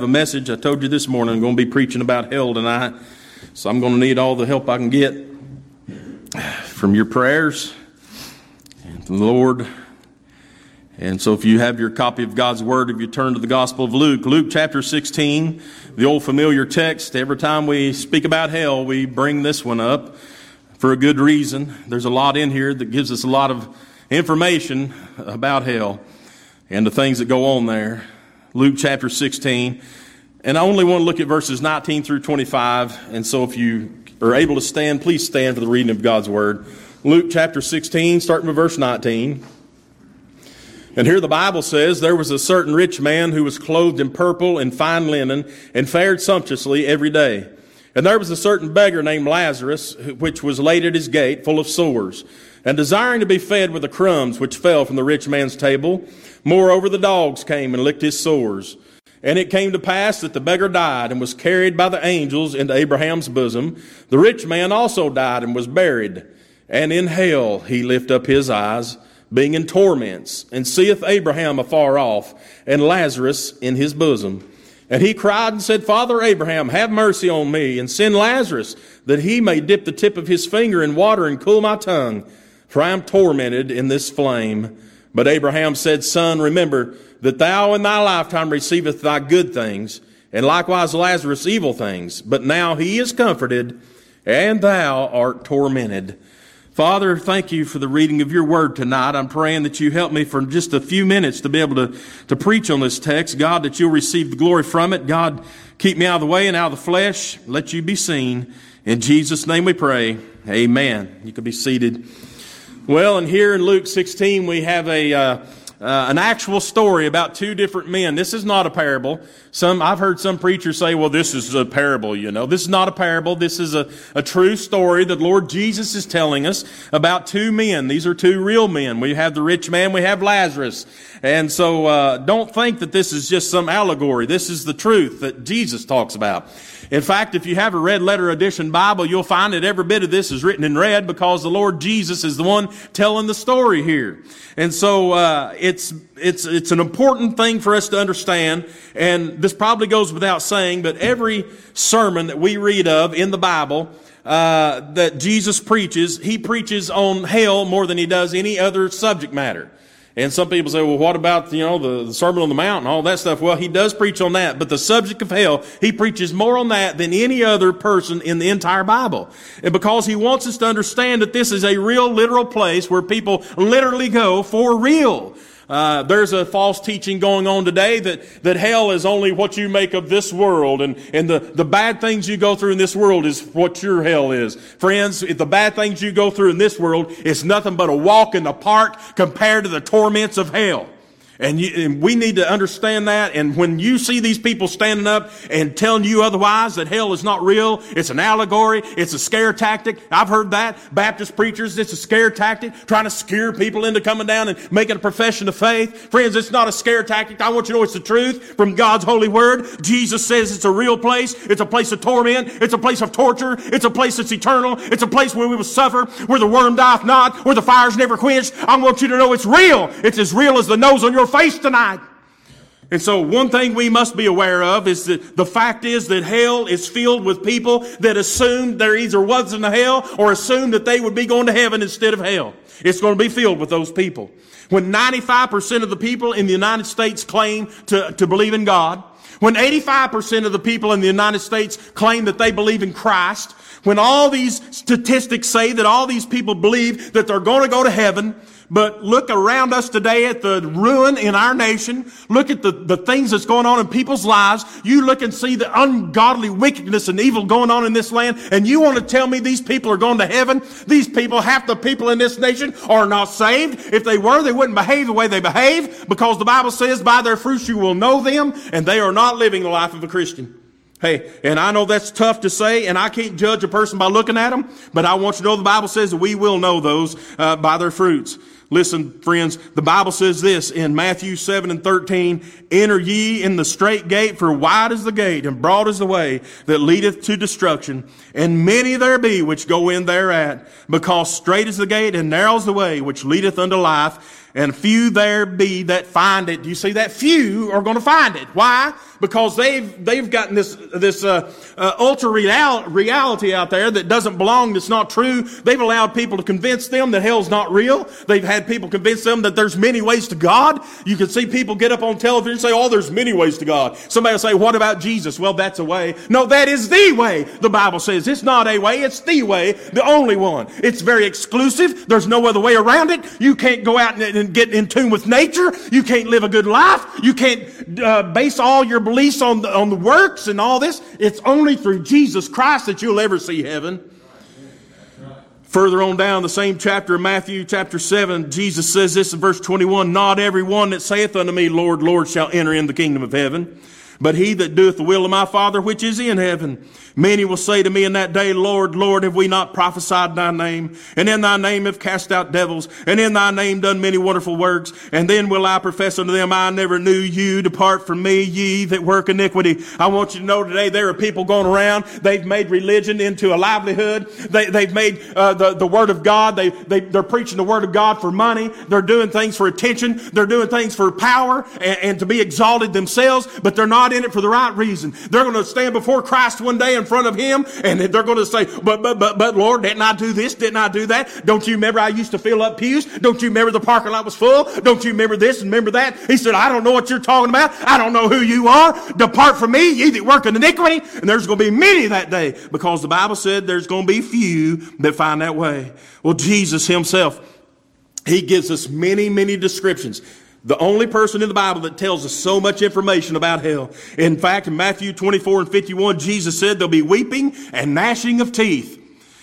have a message. I told you this morning I'm going to be preaching about hell tonight. So I'm going to need all the help I can get from your prayers and from the Lord. And so if you have your copy of God's Word, if you turn to the Gospel of Luke, Luke chapter 16, the old familiar text, every time we speak about hell, we bring this one up for a good reason. There's a lot in here that gives us a lot of information about hell and the things that go on there. Luke chapter 16. And I only want to look at verses 19 through 25. And so if you are able to stand, please stand for the reading of God's Word. Luke chapter 16, starting with verse 19. And here the Bible says, there was a certain rich man who was clothed in purple and fine linen and fared sumptuously every day. And there was a certain beggar named Lazarus, which was laid at his gate, full of sores, and desiring to be fed with the crumbs which fell from the rich man's table. Moreover, the dogs came and licked his sores. And it came to pass that the beggar died and was carried by the angels into Abraham's bosom. The rich man also died and was buried. And in hell he lift up his eyes, being in torments, and seeth Abraham afar off, and Lazarus in his bosom. And he cried and said, Father Abraham, have mercy on me, and send Lazarus, that he may dip the tip of his finger in water and cool my tongue, for I am tormented in this flame. But Abraham said, Son, remember that thou in thy lifetime receivest thy good things, and likewise Lazarus evil things. But now he is comforted, and thou art tormented. Father, thank you for the reading of your word tonight. I'm praying that you help me for just a few minutes to be able to preach on this text. God, that you'll receive the glory from it. God, keep me out of the way and out of the flesh. Let you be seen. In Jesus' name we pray. Amen. You can be seated. Well, and here in Luke 16, we have an actual story about two different men. This is not a parable. I've heard some preachers say, well, this is a parable, you know. This is not a parable. This is a true story that Lord Jesus is telling us about two men. These are two real men. We have the rich man, we have Lazarus. And so don't think that this is just some allegory. This is the truth that Jesus talks about. In fact, if you have a red letter edition Bible, you'll find that every bit of this is written in red because the Lord Jesus is the one telling the story here. And so it's an important thing for us to understand, and this probably goes without saying, but every sermon that we read of in the Bible that Jesus preaches, he preaches on hell more than he does any other subject matter. And some people say, well, what about, the Sermon on the Mount and all that stuff? Well, he does preach on that, but the subject of hell, he preaches more on that than any other person in the entire Bible. And because he wants us to understand that this is a real, literal place where people literally go for real. There's a false teaching going on today that hell is only what you make of this world, and the bad things you go through in this world is what your hell is. Friends, if the bad things you go through in this world is nothing but a walk in the park compared to the torments of hell. And we need to understand that. And when you see these people standing up and telling you otherwise, that hell is not real, it's an allegory, it's a scare tactic. I've heard that. Baptist preachers, it's a scare tactic, trying to scare people into coming down and making a profession of faith. Friends, it's not a scare tactic. I want you to know it's the truth from God's holy word. Jesus says it's a real place. It's a place of torment. It's a place of torture. It's a place that's eternal. It's a place where we will suffer, where the worm dieth not, where the fire's never quenched. I want you to know it's real. It's as real as the nose on your face tonight. And so one thing we must be aware of is that the fact is that hell is filled with people that assumed there either wasn't a hell or assumed that they would be going to heaven instead of hell. It's going to be filled with those people. When 95% of the people in the United States claim to believe in God, when 85% of the people in the United States claim that they believe in Christ, when all these statistics say that all these people believe that they're going to go to heaven, but look around us today at the ruin in our nation. Look at the things that's going on in people's lives. You look and see the ungodly wickedness and evil going on in this land, and you want to tell me these people are going to heaven? These people, half the people in this nation, are not saved. If they were, they wouldn't behave the way they behave, because the Bible says, by their fruits you will know them, and they are not living the life of a Christian. Hey, and I know that's tough to say, and I can't judge a person by looking at them, but I want you to know the Bible says that we will know those by their fruits. Listen, friends, the Bible says this in Matthew 7:13, enter ye in the strait gate, for wide is the gate, and broad is the way that leadeth to destruction. And many there be which go in thereat, because strait is the gate, and narrow is the way which leadeth unto life, and few there be that find it. Do you see that? Few are going to find it. Why? Because they've gotten this ultra reality out there that doesn't belong, that's not true. They've allowed people to convince them that hell's not real. They've had people convince them that there's many ways to God. You can see people get up on television and say, oh, there's many ways to God. Somebody will say, what about Jesus? Well, that's a way. No, that is the way, the Bible says. It's not a way, it's the way, the only one. It's very exclusive. There's no other way around it. You can't go out and get in tune with nature. You can't live a good life. You can't base all your beliefs on the works and all this. It's only through Jesus Christ that you'll ever see heaven. Further on down the same chapter, Matthew chapter 7, Jesus says this in verse 21, not every one that saith unto me, Lord, Lord, shall enter in the kingdom of heaven, but he that doeth the will of my Father which is in heaven. Many will say to me in that day, Lord, Lord, have we not prophesied in thy name? And in thy name have cast out devils, and in thy name done many wonderful works. And then will I profess unto them, I never knew you. Depart from me, ye that work iniquity. I want you to know today there are people going around. They've made religion into a livelihood. They've made the Word of God. They're preaching the Word of God for money. They're doing things for attention. They're doing things for power and to be exalted themselves, but they're not in it for the right reason. They're going to stand before Christ one day in front of Him, and they're going to say, but Lord, didn't I do this? Didn't I do that? Don't you remember I used to fill up pews? Don't you remember the parking lot was full? Don't you remember this and remember that? He said, I don't know what you're talking about. I don't know who you are. Depart from me, ye that work in iniquity. And there's going to be many that day, because the Bible said there's going to be few that find that way. Well, Jesus Himself, He gives us many, many descriptions. The only person in the Bible that tells us so much information about hell. In fact, in Matthew 24 and 51, Jesus said there'll be weeping and gnashing of teeth.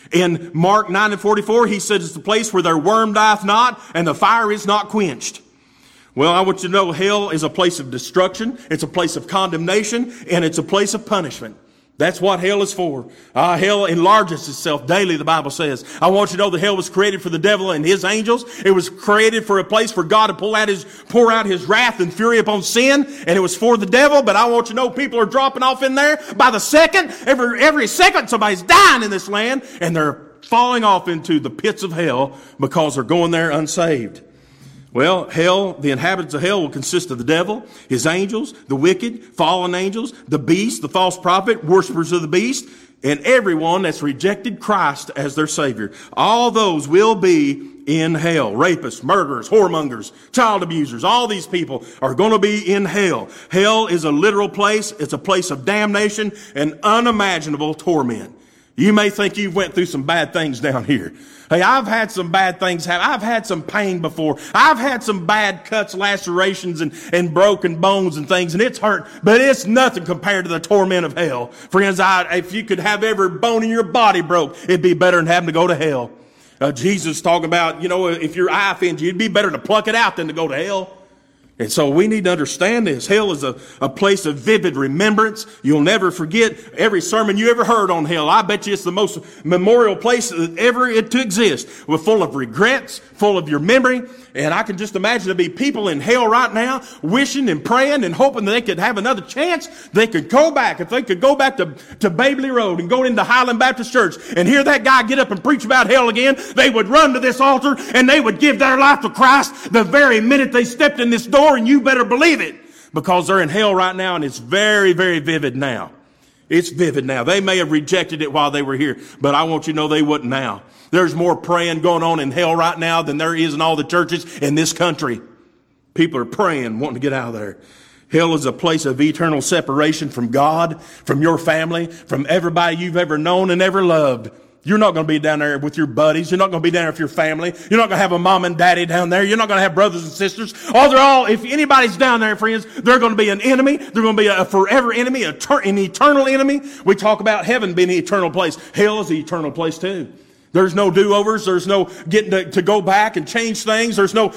In Mark 9 and 44, He said it's the place where their worm dieth not and the fire is not quenched. Well, I want you to know hell is a place of destruction. It's a place of condemnation, and it's a place of punishment. That's what hell is for. Hell enlarges itself daily, the Bible says. I want you to know that hell was created for the devil and his angels. It was created for a place for God to pour out His wrath and fury upon sin, and it was for the devil. But I want you to know people are dropping off in there by the second. Every second somebody's dying in this land, and they're falling off into the pits of hell because they're going there unsaved. Well, hell, the inhabitants of hell will consist of the devil, his angels, the wicked, fallen angels, the beast, the false prophet, worshipers of the beast, and everyone that's rejected Christ as their Savior. All those will be in hell. Rapists, murderers, whoremongers, child abusers, all these people are going to be in hell. Hell is a literal place. It's a place of damnation and unimaginable torment. You may think you went through some bad things down here. Hey, I've had some bad things happen. I've had some pain before. I've had some bad cuts, lacerations, and broken bones and things, and it's hurt. But it's nothing compared to the torment of hell. Friends, if you could have every bone in your body broke, it'd be better than having to go to hell. Jesus talking about, if your eye offends you, it'd be better to pluck it out than to go to hell. And so we need to understand this. Hell is a place of vivid remembrance. You'll never forget every sermon you ever heard on hell. I bet you it's the most memorial place ever to exist. We're full of regrets, full of your memory. And I can just imagine there'd be people in hell right now wishing and praying and hoping that they could have another chance. They could go back. If they could go back to Babley Road and go into Highland Baptist Church and hear that guy get up and preach about hell again, they would run to this altar and they would give their life to Christ the very minute they stepped in this door, and you better believe it, because they're in hell right now, and it's very, very vivid now. It's vivid now. They may have rejected it while they were here, but I want you to know they wouldn't now. There's more praying going on in hell right now than there is in all the churches in this country. People are praying, wanting to get out of there. Hell is a place of eternal separation from God, from your family, from everybody you've ever known and ever loved. You're not going to be down there with your buddies. You're not going to be down there with your family. You're not going to have a mom and daddy down there. You're not going to have brothers and sisters. If anybody's down there, friends, they're going to be an enemy. They're going to be a forever enemy, an eternal enemy. We talk about heaven being an eternal place. Hell is an eternal place too. There's no do-overs. There's no getting to go back and change things. There's no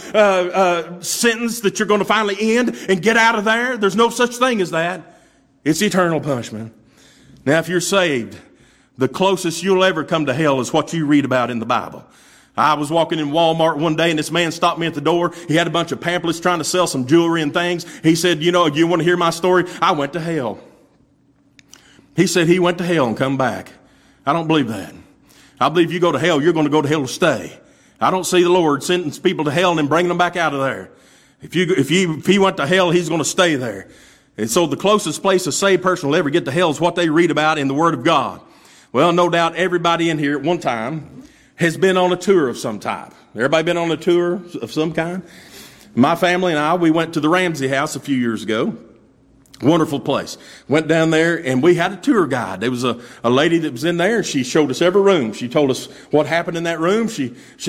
sentence that you're going to finally end and get out of there. There's no such thing as that. It's eternal punishment. Now, if you're saved, the closest you'll ever come to hell is what you read about in the Bible. I was walking in Walmart one day, and this man stopped me at the door. He had a bunch of pamphlets trying to sell some jewelry and things. He said, you want to hear my story? I went to hell. He said he went to hell and come back. I don't believe that. I believe you go to hell, you're going to go to hell to stay. I don't see the Lord sentence people to hell and then bringing them back out of there. If he went to hell, He's going to stay there. And so the closest place a saved person will ever get to hell is what they read about in the Word of God. Well, no doubt everybody in here at one time has been on a tour of some type. Everybody been on a tour of some kind? My family and I, we went to the Ramsey House a few years ago. Wonderful place. Went down there and we had a tour guide. There was a lady that was in there. She showed us every room. She told us what happened in that room. She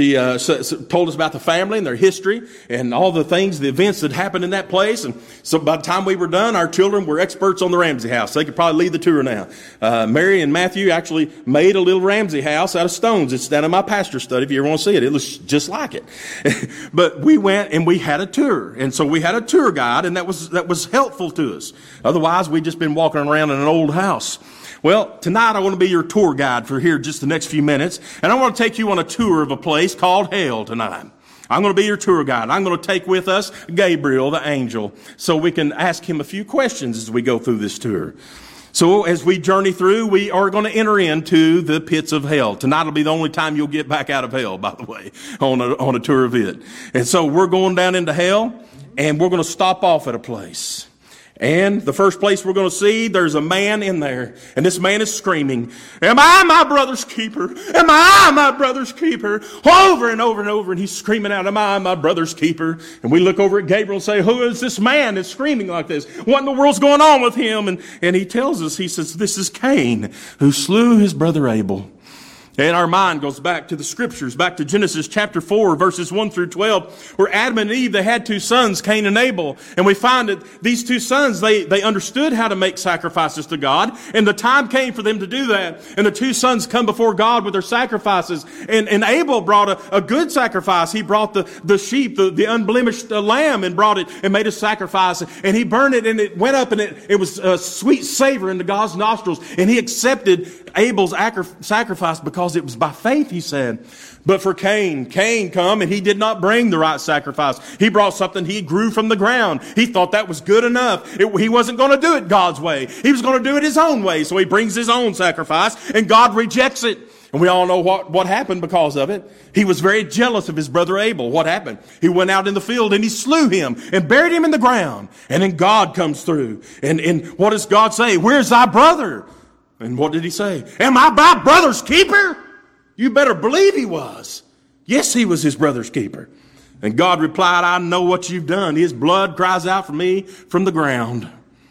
told us about the family and their history and all the things, the events that happened in that place. And so by the time we were done, our children were experts on the Ramsey House. They could probably lead the tour now. Mary and Matthew actually made a little Ramsey House out of stones. It's down in my pastor's study if you ever want to see it. It looks just like it. But we went and we had a tour. And so we had a tour guide, and that was helpful to us. Otherwise, we'd just been walking around in an old house. Well, tonight I want to be your tour guide for here just the next few minutes. And I want to take you on a tour of a place called hell tonight. I'm going to be your tour guide. I'm going to take with us Gabriel, the angel, so we can ask him a few questions as we go through this tour. So as we journey through, we are going to enter into the pits of hell. Tonight will be the only time you'll get back out of hell, by the way, on a tour of it. And so we're going down into hell, and we're going to stop off at a place. And the first place we're going to see, there's a man in there. And this man is screaming, "Am I my brother's keeper? Am I my brother's keeper?" Over and over and over. And he's screaming out, "Am I my brother's keeper?" And we look over at Gabriel and say, "Who is this man that's screaming like this? What in the world's going on with him?" And he tells us, he says, "This is Cain who slew his brother Abel." And our mind goes back to the scriptures, back to Genesis chapter 4, verses 1 through 12, where Adam and Eve, they had two sons, Cain and Abel. And we find that these two sons, they understood how to make sacrifices to God. And the time came for them to do that. And the two sons come before God with their sacrifices. And Abel brought a good sacrifice. He brought the sheep, the unblemished lamb, and brought it and made a sacrifice. And he burned it, and it went up, and it was a sweet savor into God's nostrils. And he accepted Abel's sacrifice because it was by faith, he said. But for Cain come, and he did not bring the right sacrifice. He brought something he grew from the ground. He thought that was good enough. He wasn't going to do it God's way. He was going to do it his own way. So he brings his own sacrifice, and God rejects it. And we all know what happened because of it. He was very jealous of his brother Abel. What happened? He went out in the field and he slew him and buried him in the ground. And then God comes through. And what does God say? "Where's thy brother?" And what did he say? "Am I my brother's keeper?" You better believe he was. Yes, he was his brother's keeper. And God replied, "I know what you've done. His blood cries out for me from the ground."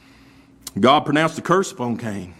God pronounced a curse upon Cain.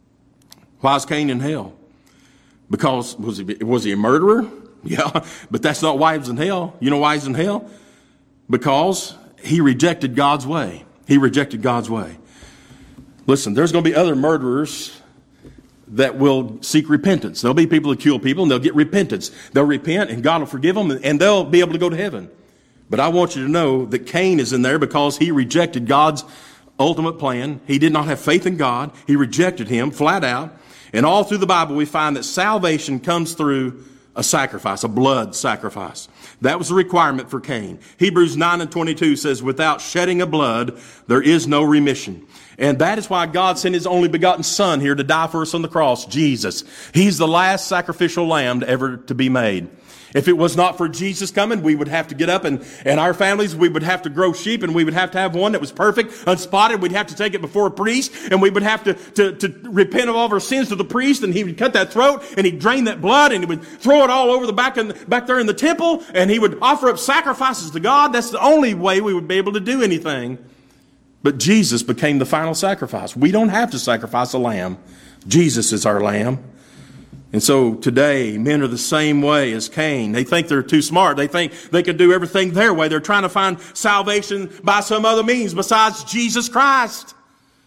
Why is Cain in hell? Because, was he a murderer? Yeah, but that's not why he was in hell. You know why he's in hell? Because he rejected God's way. He rejected God's way. Listen, there's going to be other murderers that will seek repentance. There'll be people that kill people, and they'll get repentance. They'll repent, and God will forgive them, and they'll be able to go to heaven. But I want you to know that Cain is in there because he rejected God's ultimate plan. He did not have faith in God. He rejected him flat out. And all through the Bible, we find that salvation comes through a sacrifice, a blood sacrifice. That was the requirement for Cain. Hebrews 9:22 says, "Without shedding of blood, there is no remission." And that is why God sent his only begotten Son here to die for us on the cross, Jesus. He's the last sacrificial lamb ever to be made. If it was not for Jesus coming, we would have to get up and our families, we would have to grow sheep, and we would have to have one that was perfect, unspotted. We'd have to take it before a priest, and we would have to repent of all of our sins to the priest, and he would cut that throat, and he'd drain that blood, and he would throw it all over the back there in the temple, and he would offer up sacrifices to God. That's the only way we would be able to do anything. But Jesus became the final sacrifice. We don't have to sacrifice a lamb. Jesus is our lamb. And so today, men are the same way as Cain. They think they're too smart. They think they can do everything their way. They're trying to find salvation by some other means besides Jesus Christ.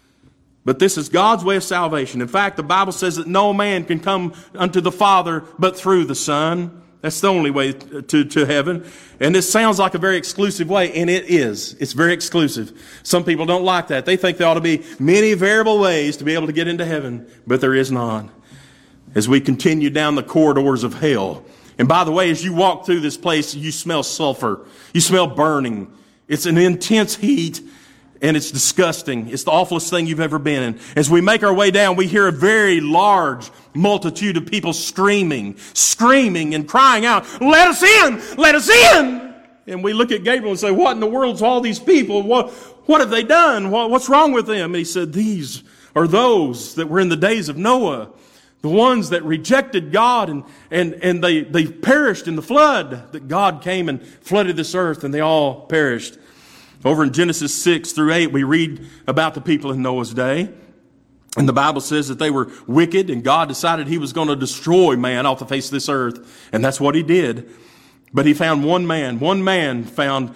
But this is God's way of salvation. In fact, the Bible says that no man can come unto the Father but through the Son. That's the only way to heaven. And this sounds like a very exclusive way, and it is. It's very exclusive. Some people don't like that. They think there ought to be many variable ways to be able to get into heaven, but there is none. As we continue down the corridors of hell, and by the way, as you walk through this place, you smell sulfur. You smell burning. It's an intense heat, and it's disgusting. It's the awfulest thing you've ever been in. As we make our way down, we hear a very large multitude of people screaming and crying out, "Let us in! Let us in!" And we look at Gabriel and say, "What in the world's all these people? What have they done? What's wrong with them? And he said, these are those that were in the days of Noah, the ones that rejected God and they perished in the flood, that God came and flooded this earth and they all perished. Over in Genesis 6 through 8, we read about the people in Noah's day. And the Bible says that they were wicked and God decided he was going to destroy man off the face of this earth. And that's what he did. But he found one man found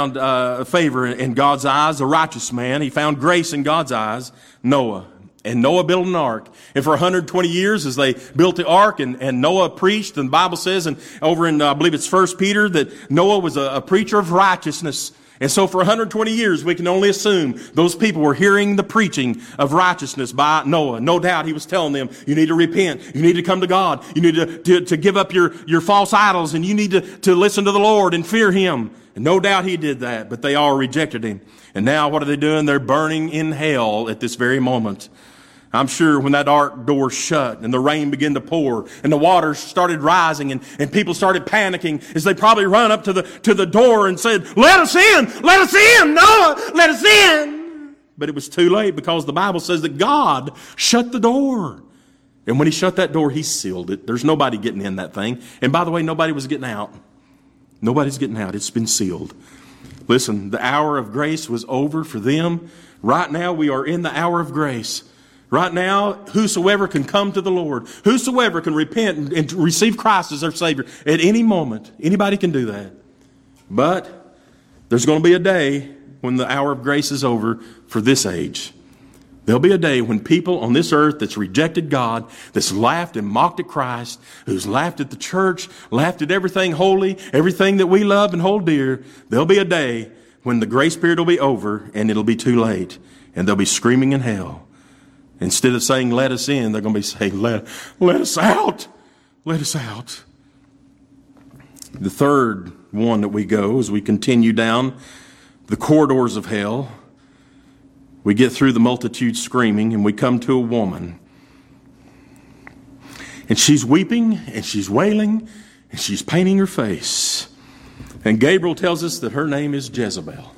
favor in God's eyes, a righteous man. He found grace in God's eyes, Noah. And Noah built an ark. And for 120 years as they built the ark and Noah preached, and the Bible says, and over in, I believe it's 1 Peter, that Noah was a preacher of righteousness. And so for 120 years, we can only assume those people were hearing the preaching of righteousness by Noah. No doubt he was telling them, you need to repent. You need to come to God. You need to give up your false idols, and you need to listen to the Lord and fear him. And no doubt he did that, but they all rejected him. And now what are they doing? They're burning in hell at this very moment. I'm sure when that ark door shut and the rain began to pour and the waters started rising and people started panicking as they probably run up to the door and said, let us in, Noah, let us in. But it was too late, because the Bible says that God shut the door. And when he shut that door, he sealed it. There's nobody getting in that thing. And by the way, nobody was getting out. Nobody's getting out. It's been sealed. Listen, the hour of grace was over for them. Right now, we are in the hour of grace. Right now, whosoever can come to the Lord, whosoever can repent and receive Christ as their Savior at any moment. Anybody can do that. But there's going to be a day when the hour of grace is over for this age. There'll be a day when people on this earth that's rejected God, that's laughed and mocked at Christ, who's laughed at the church, laughed at everything holy, everything that we love and hold dear, there'll be a day when the grace period will be over and it'll be too late. And they'll be screaming in hell. Instead of saying, let us in, they're going to be saying, let us out. Let us out. The third one that we go as we continue down the corridors of hell, we get through the multitude screaming and we come to a woman. And she's weeping and she's wailing and she's painting her face. And Gabriel tells us that her name is Jezebel.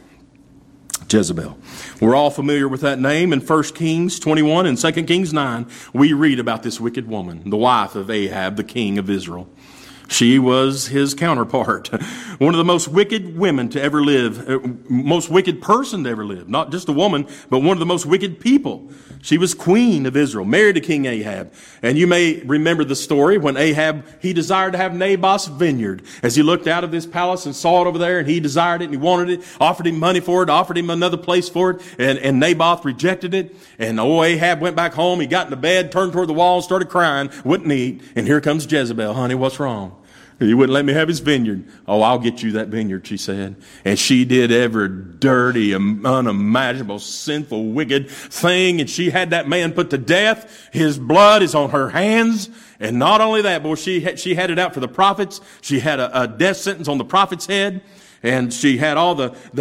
Jezebel. We're all familiar with that name. In 1 Kings 21 and 2 Kings 9, we read about this wicked woman, the wife of Ahab, the king of Israel. She was his counterpart. One of the most wicked women to ever live, most wicked person to ever live. Not just a woman, but one of the most wicked people. She was queen of Israel, married to King Ahab. And you may remember the story when Ahab, he desired to have Naboth's vineyard. As he looked out of this palace and saw it over there, and he desired it and he wanted it, offered him money for it, offered him another place for it, and Naboth rejected it. And Ahab went back home, he got into bed, turned toward the wall, and started crying, wouldn't eat. And here comes Jezebel. Honey, what's wrong? He wouldn't let me have his vineyard. Oh, I'll get you that vineyard, she said. And she did every dirty, unimaginable, sinful, wicked thing. And she had that man put to death. His blood is on her hands. And not only that, boy, she had it out for the prophets. She had a death sentence on the prophet's head. And she had all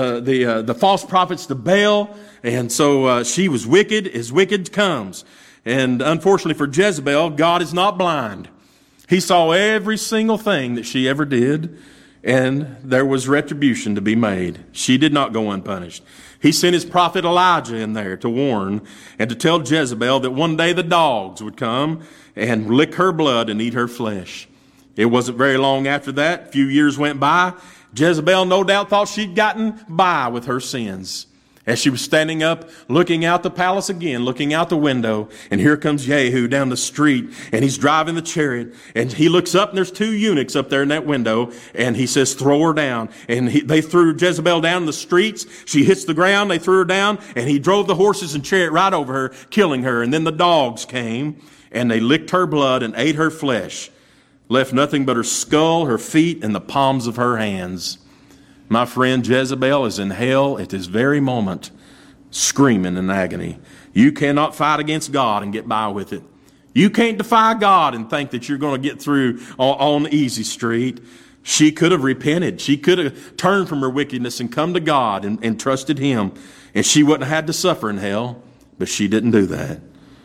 the false prophets to Baal. And so she was wicked as wicked comes. And unfortunately for Jezebel, God is not blind. He saw every single thing that she ever did, and there was retribution to be made. She did not go unpunished. He sent his prophet Elijah in there to warn and to tell Jezebel that one day the dogs would come and lick her blood and eat her flesh. It wasn't very long after that. A few years went by. Jezebel no doubt thought she'd gotten by with her sins. As she was standing up, looking out the palace again, looking out the window, and here comes Jehu down the street, and he's driving the chariot, and he looks up, and there's two eunuchs up there in that window, and he says, throw her down. And they threw Jezebel down in the streets. She hits the ground, they threw her down, and he drove the horses and chariot right over her, killing her. And then the dogs came, and they licked her blood and ate her flesh, left nothing but her skull, her feet, and the palms of her hands. My friend, Jezebel is in hell at this very moment, screaming in agony. You cannot fight against God and get by with it. You can't defy God and think that you're going to get through on easy street. She could have repented. She could have turned from her wickedness and come to God and trusted Him. And she wouldn't have had to suffer in hell, but she didn't do that.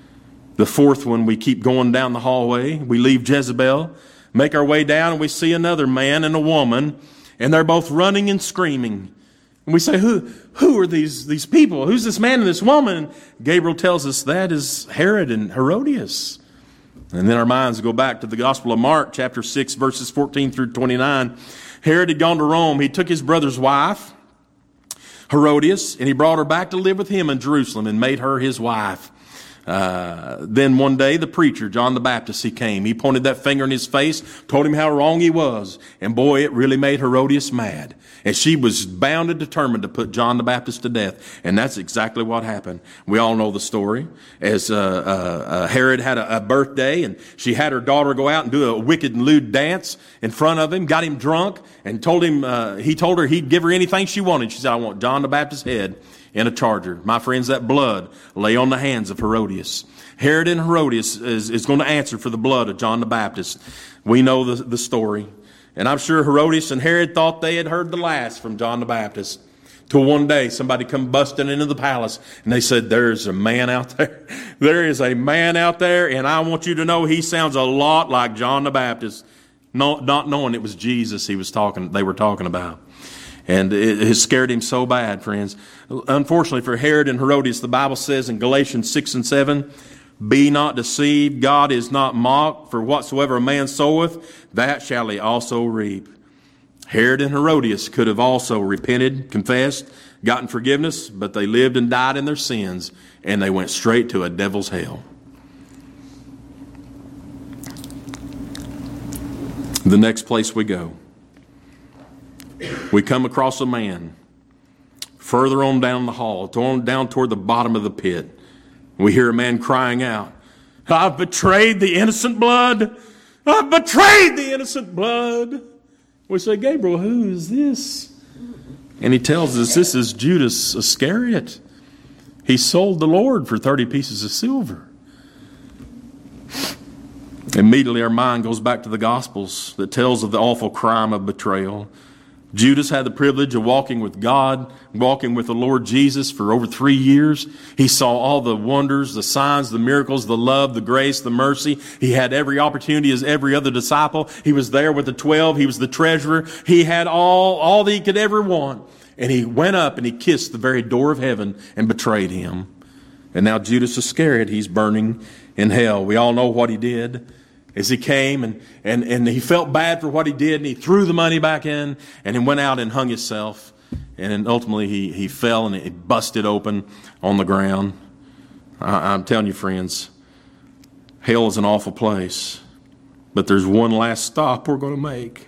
The fourth one, we keep going down the hallway. We leave Jezebel, make our way down, and we see another man and a woman. And they're both running and screaming. And we say, who are these people? Who's this man and this woman? And Gabriel tells us that is Herod and Herodias. And then our minds go back to the Gospel of Mark, chapter 6, verses 14 through 29. Herod had gone to Rome. He took his brother's wife, Herodias, and he brought her back to live with him in Jerusalem and made her his wife. Then one day the preacher, John the Baptist, he came. He pointed that finger in his face, told him how wrong he was. And boy, it really made Herodias mad. And she was bound and determined to put John the Baptist to death. And that's exactly what happened. We all know the story. As Herod had a birthday, and she had her daughter go out and do a wicked and lewd dance in front of him, got him drunk, and he told her he'd give her anything she wanted. She said, I want John the Baptist's head in a charger. My friends, that blood lay on the hands of Herodias. Herod and Herodias is going to answer for the blood of John the Baptist. We know the story. And I'm sure Herodias and Herod thought they had heard the last from John the Baptist. Till one day somebody come busting into the palace and they said, there's a man out there. There is a man out there, and I want you to know he sounds a lot like John the Baptist. Not knowing it was Jesus they were talking about. And it scared him so bad, friends. Unfortunately for Herod and Herodias, the Bible says in Galatians 6 and 7, be not deceived, God is not mocked, for whatsoever a man soweth, that shall he also reap. Herod and Herodias could have also repented, confessed, gotten forgiveness, but they lived and died in their sins, and they went straight to a devil's hell. The next place we go, we come across a man further on down the hall, down toward the bottom of the pit. We hear a man crying out, I've betrayed the innocent blood. I've betrayed the innocent blood. We say, Gabriel, who is this? And he tells us this is Judas Iscariot. He sold the Lord for 30 pieces of silver. Immediately our mind goes back to the Gospels that tells of the awful crime of betrayal. Judas had the privilege of walking with God, walking with the Lord Jesus for over 3 years. He saw all the wonders, the signs, the miracles, the love, the grace, the mercy. He had every opportunity as every other disciple. He was there with the 12. He was the treasurer. He had all that he could ever want. And he went up and he kissed the very door of heaven and betrayed him. And now Judas Iscariot, he's burning in hell. We all know what he did. As he came and he felt bad for what he did, and he threw the money back in, and he went out and hung himself. And then ultimately he fell and it busted open on the ground. I'm telling you, friends, hell is an awful place. But there's one last stop we're going to make.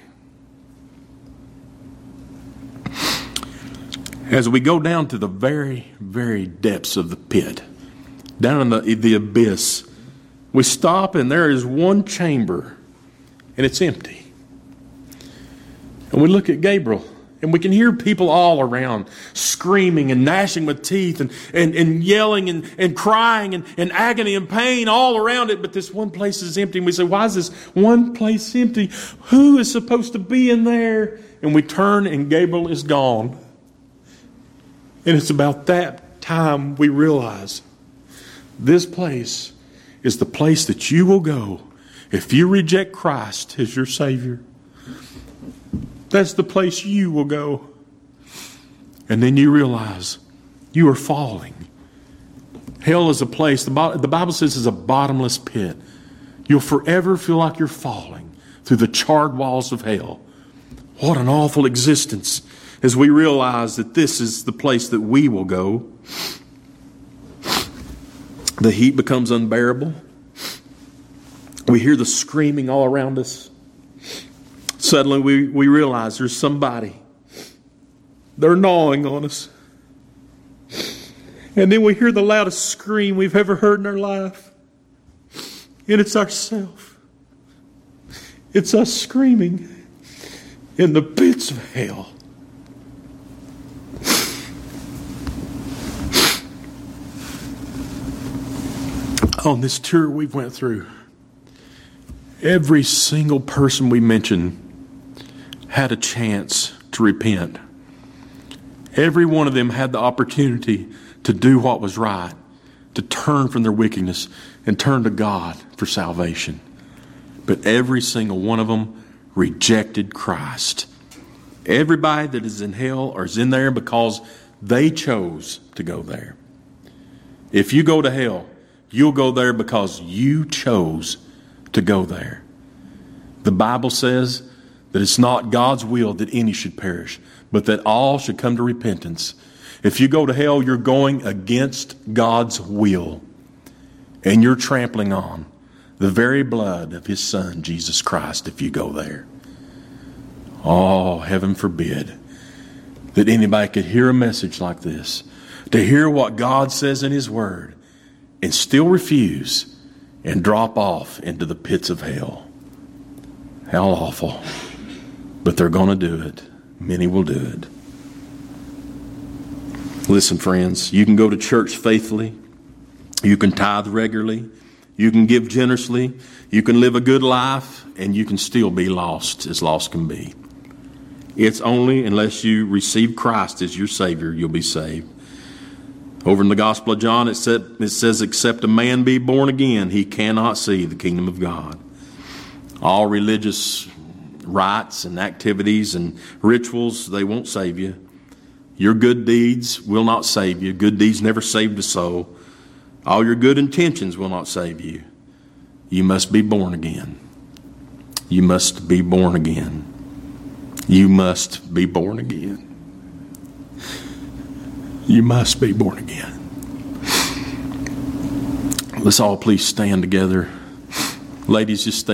As we go down to the very, very depths of the pit, down in the abyss, we stop and there is one chamber and it's empty. And we look at Gabriel and we can hear people all around screaming and gnashing with teeth and yelling and crying and agony and pain all around it. But this one place is empty. And we say, why is this one place empty? Who is supposed to be in there? And we turn and Gabriel is gone. And it's about that time we realize this place is the place that you will go if you reject Christ as your Savior. That's the place you will go. And then you realize you are falling. Hell is a place, the Bible says, is a bottomless pit. You'll forever feel like you're falling through the charred walls of hell. What an awful existence as we realize that this is the place that we will go. The heat becomes unbearable. We hear the screaming all around us. Suddenly we realize there's somebody. They're gnawing on us. And then we hear the loudest scream we've ever heard in our life. And it's ourselves. It's us screaming in the pits of hell. On this tour we went through, every single person we mentioned had a chance to repent. Every one of them had the opportunity to do what was right, to turn from their wickedness and turn to God for salvation. But every single one of them rejected Christ. Everybody that is in hell or is in there because they chose to go there. If you go to hell, you'll go there because you chose to go there. The Bible says that it's not God's will that any should perish, but that all should come to repentance. If you go to hell, you're going against God's will, and you're trampling on the very blood of His Son, Jesus Christ, if you go there. Oh, heaven forbid that anybody could hear a message like this, to hear what God says in His Word, and still refuse and drop off into the pits of hell. How awful. But they're going to do it. Many will do it. Listen, friends, you can go to church faithfully. You can tithe regularly. You can give generously. You can live a good life, and you can still be lost as lost can be. It's only unless you receive Christ as your Savior, you'll be saved. Over in the Gospel of John, it says, except a man be born again, he cannot see the kingdom of God. All religious rites and activities and rituals, they won't save you. Your good deeds will not save you. Good deeds never saved a soul. All your good intentions will not save you. You must be born again. You must be born again. You must be born again. You must be born again. Let's all please stand together. Ladies, just stand.